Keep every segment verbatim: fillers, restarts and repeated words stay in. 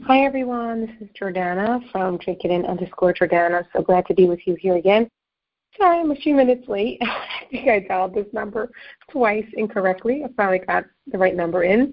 Hi, everyone. This is Jordana from Drink It In underscore Jordana. So glad to be with you here again. Sorry, I'm a few minutes late. I think I dialed this number twice incorrectly. I finally got the right number in.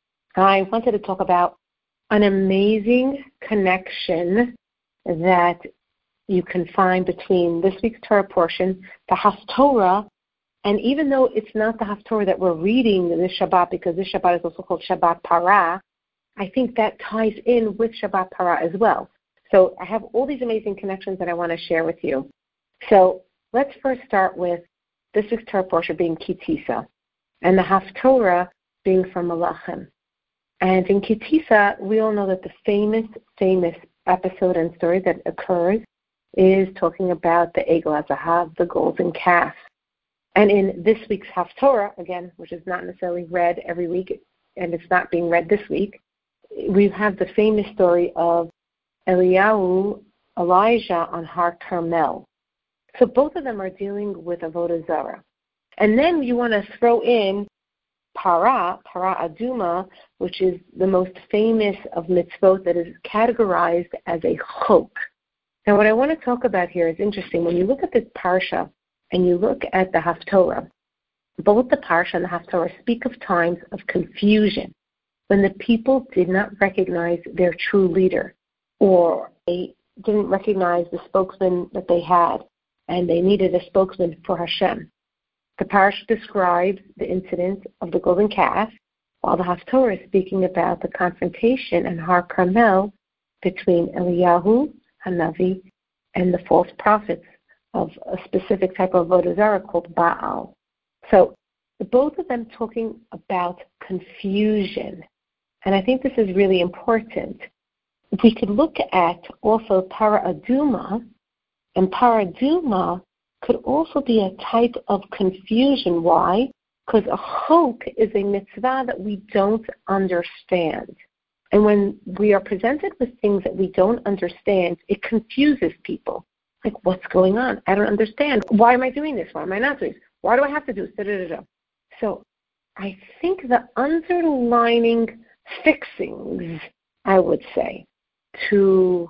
I wanted to talk about an amazing connection that you can find between this week's Torah portion, the Haftorah, and even though it's not the Haftorah that we're reading this Shabbat, because this Shabbat is also called Shabbat Parah, I think that ties in with Shabbat Parah as well. So I have all these amazing connections that I want to share with you. So let's first start with this week's Torah portion being Kitisa, and the Haftorah being from Malachim. And in Kitisa, we all know that the famous, famous episode and story that occurs is talking about the Egel HaZahav, the golden calf. And in this week's Haftorah, again, which is not necessarily read every week, and it's not being read this week, we have the famous story of Eliyahu, Elijah on Har Carmel. So both of them are dealing with Avodah Zarah. And then you want to throw in Parah, Parah Aduma, which is the most famous of mitzvot that is categorized as a chok. Now what I want to talk about here is interesting. When you look at this parsha and you look at the Haftorah, both the parsha and the Haftorah speak of times of confusion, when the people did not recognize their true leader, or they didn't recognize the spokesman that they had, and they needed a spokesman for Hashem. The parsha describes the incident of the golden calf, while the Haftorah is speaking about the confrontation in Har Carmel between Eliyahu, Hanavi, and the false prophets of a specific type of Avodah Zarah called Baal. So both of them talking about confusion. And I think this is really important. We could look at also Parah Aduma, and Parah Aduma could also be a type of confusion. Why? Because a chok is a mitzvah that we don't understand. And when we are presented with things that we don't understand, it confuses people. Like, what's going on? I don't understand. Why am I doing this? Why am I not doing this? Why do I have to do this? So I think the underlining fixings, I would say, to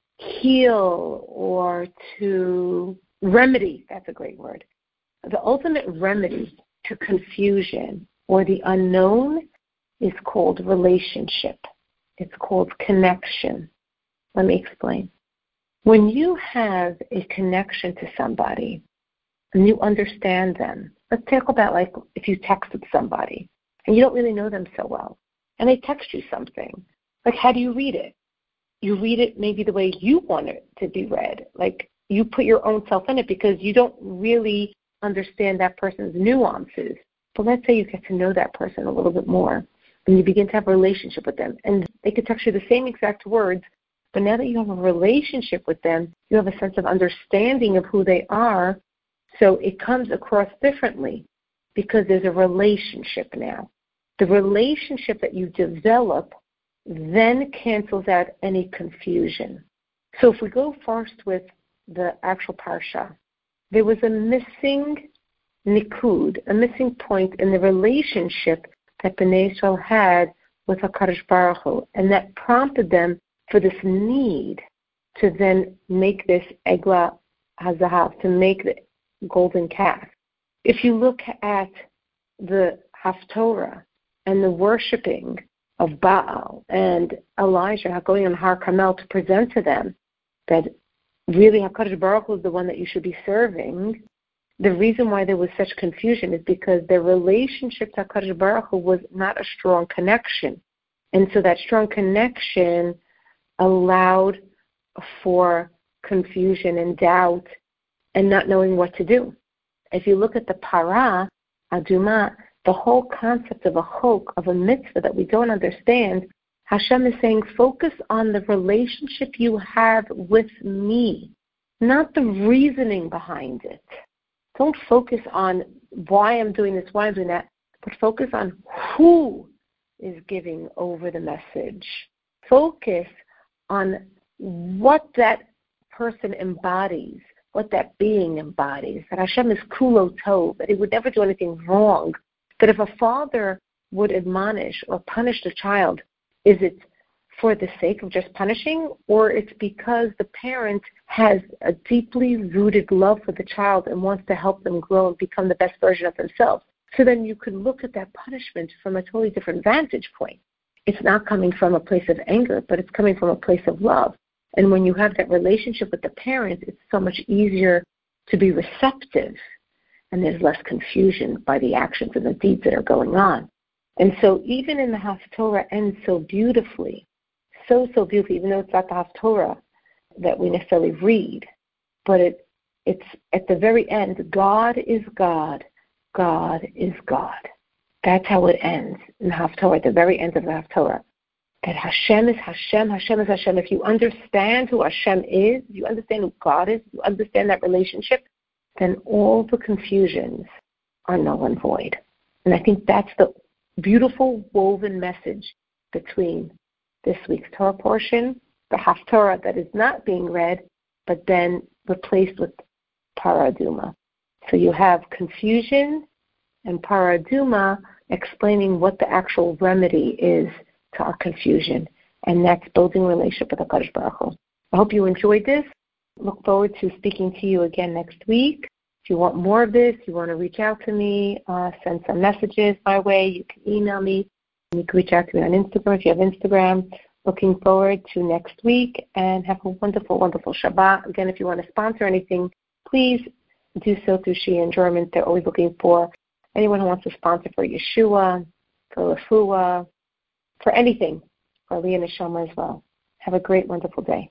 heal or to remedy, that's a great word, the ultimate remedy to confusion or the unknown is called relationship. It's called connection. Let me explain. When you have a connection to somebody and you understand them, let's talk about like if you texted somebody and you don't really know them so well, and they text you something. Like, how do you read it? You read it maybe the way you want it to be read. Like, you put your own self in it because you don't really understand that person's nuances. But let's say you get to know that person a little bit more, and you begin to have a relationship with them. And they could text you the same exact words, but now that you have a relationship with them, you have a sense of understanding of who they are, so it comes across differently because there's a relationship now. The relationship that you develop then cancels out any confusion. So if we go first with the actual parsha, there was a missing nikud, a missing point in the relationship that Bnei Israel had with HaKadosh Baruch Hu, and that prompted them for this need to then make this Egel HaZahav, to make the golden calf. If you look at the Haftorah, and the worshiping of Baal and Elijah going on Har Carmel to present to them that really HaKadosh Baruch Hu is the one that you should be serving, the reason why there was such confusion is because their relationship to HaKadosh Baruch Hu was not a strong connection. And so that strong connection allowed for confusion and doubt and not knowing what to do. If you look at the Parah Aduma, the whole concept of a chok, of a mitzvah that we don't understand, Hashem is saying, focus on the relationship you have with me, not the reasoning behind it. Don't focus on why I'm doing this, why I'm doing that, but focus on who is giving over the message. Focus on what that person embodies, what that being embodies, that Hashem is kulo tov, that he would never do anything wrong. That if a father would admonish or punish the child, is it for the sake of just punishing, or it's because the parent has a deeply rooted love for the child and wants to help them grow and become the best version of themselves. So then you could look at that punishment from a totally different vantage point. It's not coming from a place of anger, but it's coming from a place of love. And when you have that relationship with the parent, it's so much easier to be receptive, and there's less confusion by the actions and the deeds that are going on. And so even in the Haftorah ends so beautifully, so, so beautifully, even though it's not the Haftorah that we necessarily read, but it, it's at the very end, God is God, God is God. That's how it ends in the Haftorah, at the very end of the Haftorah. That Hashem is Hashem, Hashem is Hashem. If you understand who Hashem is, you understand who God is, you understand that relationship, then all the confusions are null and void. And I think that's the beautiful woven message between this week's Torah portion, the Haftorah that is not being read, but then replaced with Parah Aduma. So you have confusion and Parah Aduma explaining what the actual remedy is to our confusion, and that's building a relationship with HaKadosh Baruch Hu. I hope you enjoyed this. Look forward to speaking to you again next week. If you want more of this, you want to reach out to me, uh, send some messages my way, you can email me. You can reach out to me on Instagram if you have Instagram. Looking forward to next week, and have a wonderful, wonderful Shabbat. Again, if you want to sponsor anything, please do so through She in German. They're always looking for anyone who wants to sponsor for Yeshua, for Refuah, for anything, for Aliyah Neshama as well. Have a great, wonderful day.